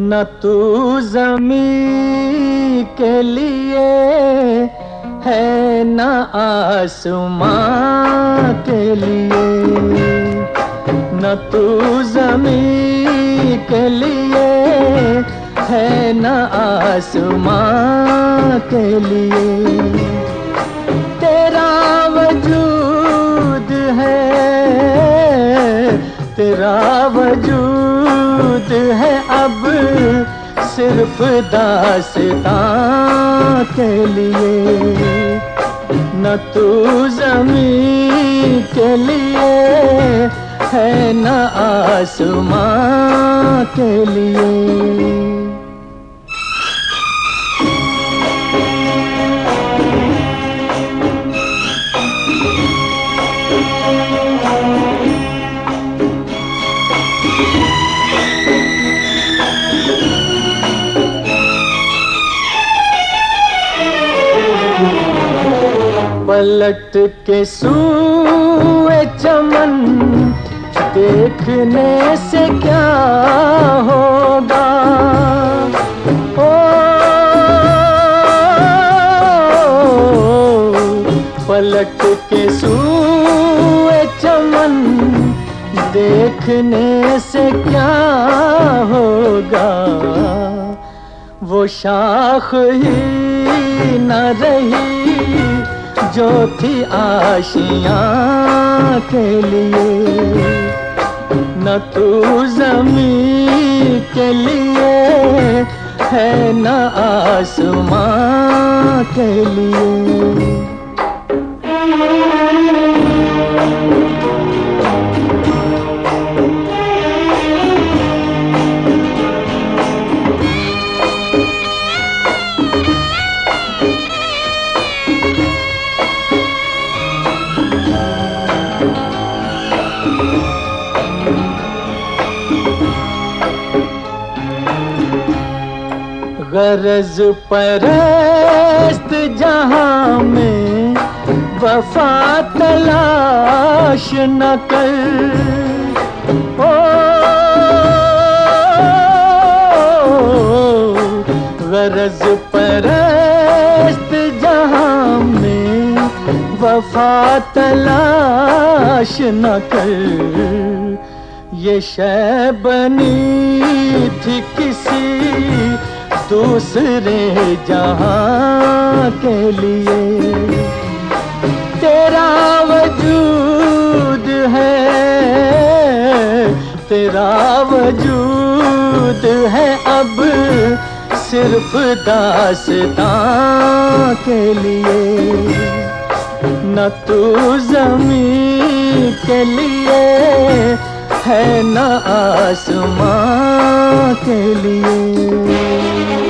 न तू ज़मीं के लिए है न आसमां के लिए, न तू ज़मीं के लिए है न आसमां के लिए। तेरा वजूद है, तेरा वजूद है अब सिर्फ दास्तां के लिए। न तू ज़मीं के लिए है न आसमां के लिए। पलट के सूए चमन देखने से क्या होगा, ओ पलट के सूए चमन देखने से क्या होगा। वो शाख ही न रही जो थी आशियाँ के लिए। न तू ज़मीं के लिए है न आसमां के लिए। गरज परस्त जहां में वफा तलाश न कर, ओ गरज परस्त जहां में वफा तलाश न कर। ये शय बनी थी किसी दूसरे जहां के लिए। तेरा वजूद है, तेरा वजूद है अब सिर्फ दास्तां के लिए। न तू ज़मीं के लिए है न आसमां के लिए।